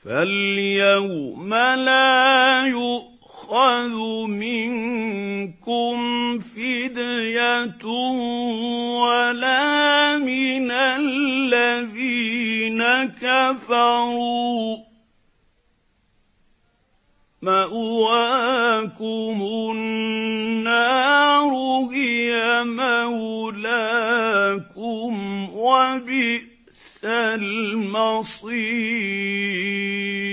فَالْيَوْمَ لَا يُؤْخَذُ مِنكُمْ فِدْيَةٌ وَلَا مِنَ الَّذِينَ كَفَرُوا ۚ مَأْوَاكُمُ النَّارُ هِيَ مَوْلَاكُمْ ۖ وَبِئْسَ الْمَصِيرُ